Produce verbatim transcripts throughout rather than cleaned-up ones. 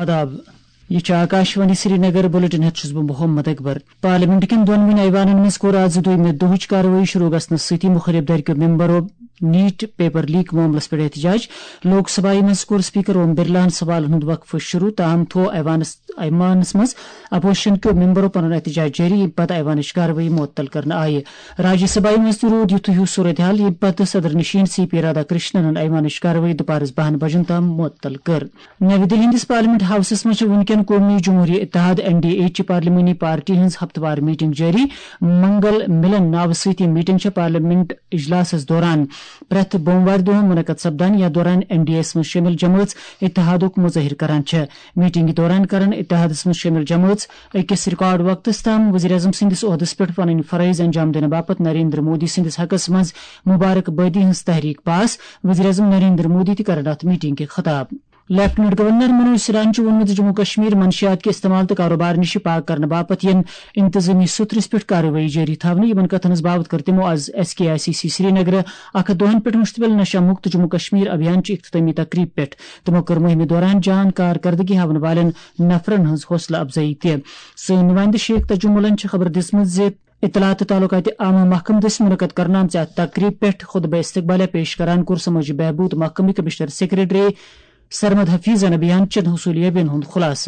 آداب یہ آکاشوانی سری نگر بلٹن ہتھ بہ محمد اکبر پارلیمنٹ کن دونونی ایوانن مز کور آز دویمہ دہچ کاروٲیی شروع گھنس سۭتی مخالف دھرکیو ممبرو نیٹ پیپر لیک معاملس پہ احتجاج لوک سبھا مز کور سپیکر اوم برلاہن سوالن ہند وقفہ شروع تاہم تھو ایوانس ایوانس مز اپوزیشن کیو ممبرو پن احتجاج جاری یم پتہ ایوانچ کاروٲیی معطل کرنا آئی راجیہ سبھا مز تہ رود یتھ ہیو صورتحال یم پتہ صدر نشین سی پی رادھا کرشنن ایوانچ کاروٲیی دپہرس بہن بجن تام معطل کر نئی دہلی ہندس پارلیمنٹ ہاؤسس مز ونکین قومی جمہوری اتحاد این ڈی اے چہ پارلیمانی پارٹی ہز ہفتہ وار میٹنگ جاری منگل ملن ناو سۭتۍ میٹنگ پارلیمنٹ اجلاسس دوران پریتھ بوموار دہ منعقد سپدان یا دوران این ڈی اے یس مز شامل جماعت اتحادک مظاہر کران میٹنگ دوران کرن اتحادس مز شامل جماعت اکس ریکارڈ وقتس تام وزیر اعظم سندس عہدس پہ پن فرائض انجام دن باپت نریندر مودی سندس حقس مز مبارک بادی ہز تحریک پاس وزیر اعظم نریندر مودی تہ کرن ات میٹنگ کے خطاب لیفٹنٹ گورنر منوج سران وونمت جموں کشمیر منشیات کے استعمال تو کاروبار نش پاک کرنے باپت ین انتظامی سترس پہ کاروٲیی جاری تھونہ یمن کتھن باپت کر تمو آز ایس کے آئی سی سی سری نگر اکھ دہن پہ مشتمل نشہ مکت جموں کشمیر ابھیان چہ اختتامی تقریب پہ تمو کر مہم دوران جان کارکردگی ہاون والن نفرن ہز حوصلہ افزائی تہ سن نمائندہ شیخ تجملن خبر دسمت زِ اطلاعات تعلقات عامہ محکمہ دس منعقد کرنا آمژ اتھ تقریب پہ خطبہ استقبالیہ پیش کران کور سماجی بہبود محکمہ کمشنر سیکریٹری سرمد حفیظن ابھیان چن حصولیابین ہند خلاصہ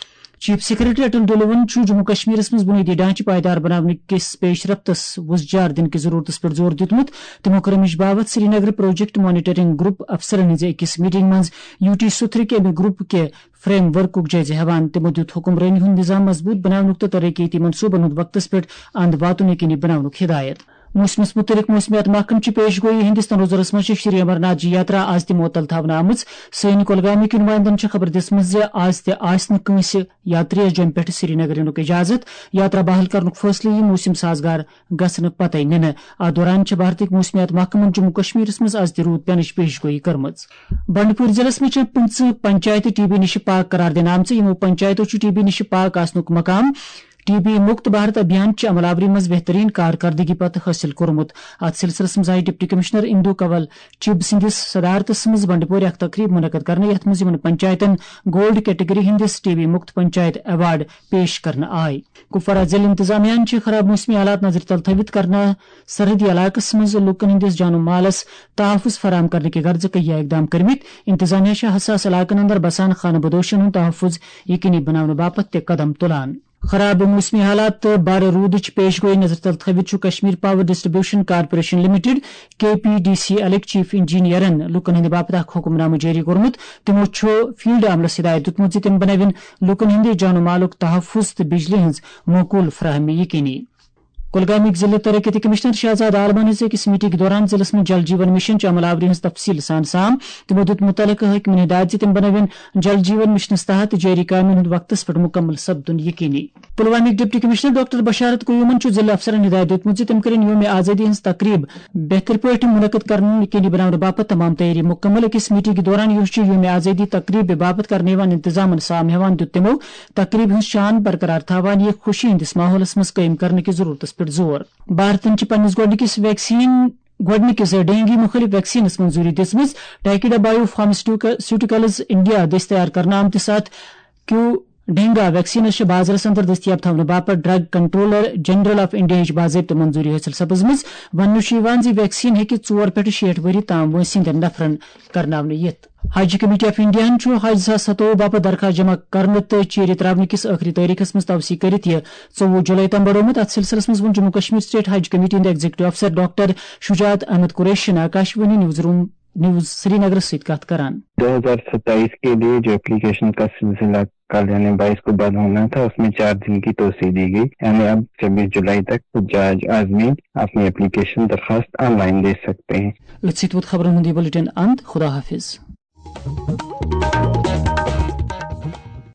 چیف سیکریٹری اٹل ڈولون جموں کشمیر مز بنیادی ڈھانچہ پائیدار بنانے کس پیش رفتس وزجار دن کی ضرورت پہ زور دتمت تمو کر امچ باوت Srinagar project monitoring group افسرن ہز اکس میٹنگ مز یو ٹی سترک امہ گروپ کے فریم ورک جائزہ ہیوان تمو دت حکمرانی ہند نظام مضبوط بناونک تو ترقیتی منصوبن ہند وقتس پہ اند واتن یقینی بناونک ہدایت موسمس متعلق موسمیات محکمہ چہ پیش گوئی ہندوستان روزرس مز شری امرناتھ جی یاترا آز تہ معطل تھونہ آمٕژ سٲنۍ کۄلگامٕکۍ نمائندن خبر دِژمٕژ زِ آز تہ آسہِ نہٕ کٲنٛسہِ یاتریس جوٚمہِ پٮ۪ٹھ سری نگر یِنُک اجازت یاترا بحال کرنُک فٲصلہٕ یی موسم سازگار گژھنہٕ پتے نِنہٕ اتھ دوران چھِ بھارتٕکۍ موسمیات محکمن جموں کشمیرس مز آز تہ روٗد پینٕچ پیش گوئی کٔرمٕژ بنڈپور ضلعس مز چھِ پٕنژٕہ پنچایتہٕ ٹی بی نِش پاک قرار دِنہٕ آمژٕ یِمو پنچایتو چھُ ٹی بی نِش پاک آسنُک مقام ٹی بی مکت بھارت ابھیان چہ عملاوری مز بہترین کارکردگی پتہ حاصل کورمت ات سلسلس مز آئی ڈپٹی کمشنر اندو کنول چب سندس صدارتس مز بنڈپور اخ تقریب منعقد کرنے یتھ مز یمن پنچایتن گولڈ کیٹگری ہندس T B Mukt panchayat award پیش کرنے آئی کپوارہ ضلع انتظامیہ چھ خراب موسمی حالات نظر تل تھوت کرنا سرحدی علاقس مز لوکن ہندس جان و مالس تحفظ فراہم کرنے کے غرض کئی اقدام کرمت انتظامیہ چھ حساس علاقن اندر بسان خانہ بدوشن ہند تحفظ یقینی بنانے باپت تہ قدم تلان خراب موسمی حالات تو بار رودچ پیش گوئی نظر تل تھوت Kashmir power distribution corporation limited K P D C ایلک chief انجینئرن لوکن ہند باپت اخ حکم نامہ جاری کورمت تمو چھ فیلڈ عملس ہدایت دتمت زِ تم بناون لوکن ہند جان و مالک تحفظ تو بجلی ہز معقول فراہمی یقینی کولگامک ضلع ترقیتی کمشنر شہزاد عالمن ہز أکس میٹنگ دوران ضلع میں جل جیون مشن چہ عملاوری ہز تفصیل سان سام تمو دت متعلقہ حکمن ہدایت زِ تم بناون جل جیون مشنس تحت جاری کامن ہند وقتس پہ مکمل سپدن یقینی پلوامک ڈپٹی کمشنر ڈاکٹر بشارت قیومن چھ ضلع افسرن ہدایت دتمت زِ تم کرن یوم آزادی ہز تقریب بہتر پٲٹھۍ منعقد کرن یقینی بنانے باپت تمام تیاری مکمل أکس میٹنگ دوران یُس چھ یوم آزادی تقریب باپت کرنے یوان انتظامن سام ہیوان دت تمو تقریب ہز شان برقرار تھاوان یہ خوشی ہندس ماحولس مز قائم کرنے کی ضرورت پہ زور بھارتن چھ پنس گۄڈنِکِس ویکسیٖن گۄڈنِکِس ڈینگی مُخٲلِف ویکسیٖنس منظوٗری دِژمٕژ ٹیکیڈا بایو فارماسیوٹیکلز انڈیا دٔسۍ تیار کرنہٕ آمتِس اتھ کیو ڈینگا ویکسیٖنس بازرس اندر دستیاب تھونہٕ باپت drug controller general of India باضابطہ منظوری حٲصل سپٕزمٕژ وننہٕ چھُ یِوان زِ ویکسیٖن ہیٚکہِ ژور پٮ۪ٹھ شیٹھ ؤری تام وٲنٛسہِ ہٕنٛدٮ۪ن نفرن کرناونہٕ یِتھ حج کمیٹی آف انڈیا چھُ حج زٕ ساس ستووُہ باپت درخواست جمع کرنہٕ تہٕ چیرِ تراونہٕ کِس ٲخری تٲریخس منٛز توثیق کٔرِتھ یہِ ژوٚوُہ جُلائی تام بڑومُت اتھ سلسلس منٛز ووٚن جموں کشمیر سٹیٹ حج کمیٹی ہٕنٛدۍ ایگزیکٹو افسر ڈاکٹر شجاعت احمد قریشین Akashvani newsroom news Srinagar سۭتۍ کتھ کران دو ہزار ستائیس کے لیے جو اپلیکیشن کا سلسلہ کل یعنی بائیس کو بعد ہونا تھا اس میں چار دن کی توسیع دی گئی یعنی اب چھبیس جولائی تک حجاج عازمین اپنی اپلیکیشن درخواست آن لائن دے سکتے ہیں. خبرن ہند بلٹن اند خدا حافظ.